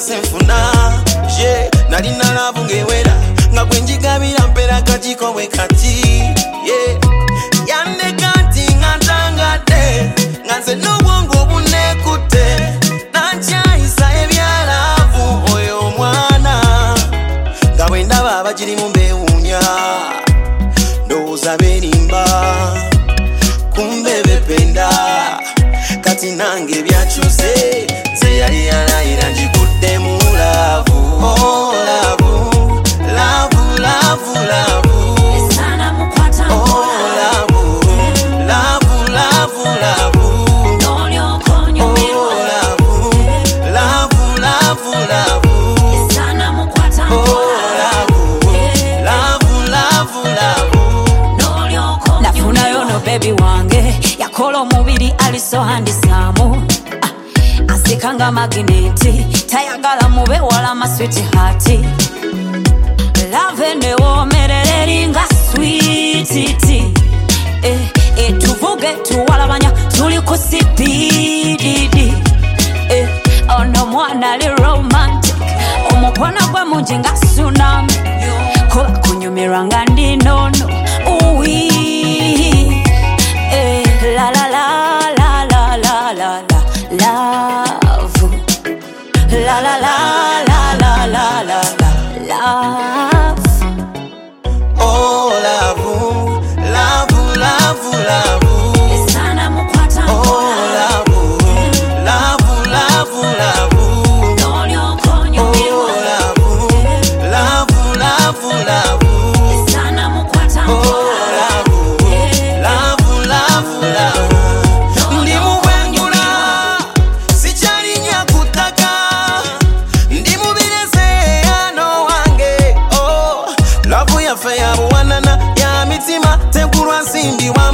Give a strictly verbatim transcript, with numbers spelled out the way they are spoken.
senfuna je nali nalabu ngewera nga gwenjigabira mpera kajiko we kati yeah yande kanti ngantangate nganze n'obwongo bunekute nanchaisa ebyalavu oyo mwana nga bwendaba abagiri mu mbewunya ndowooza berimba kumbe bependa kati nange byakyuse nze yali yalayira njigudde mu laavu oh laavu laavu laavu laavu esana mukwata oh laavu laavu laavu laavu n'olyokonyo oh laavu laavu laavu laavu esana mukwata oh laavu laavu laavu laavu n'olyokonyo nafuna yono baby wange yakola omubiri aliso handisamu asikanga magneti tayagala mube wala maswiti hati love ne womerere ringa sweetiti eh etuvuge tuwalabanya tuli ku sipididi eh ono mwana li romantic omukwana gwe mungi nga tsunami kola kunyumirwa nga ndi nono uwi eh la la la la la la la love la la la la la la la love oh laavu laavu laavu laavu esana mukwata oh laavu laavu laavu laavu n'olyokonyo oh laavu laavu laavu laavu esana mukwata oh laavu laavu laavu laavu ndi mubwengula sikyalinya kutaka ndi mubireze ano wange oh laavu yaffe yabuwanana ya mitima tekulwa nsimbi wa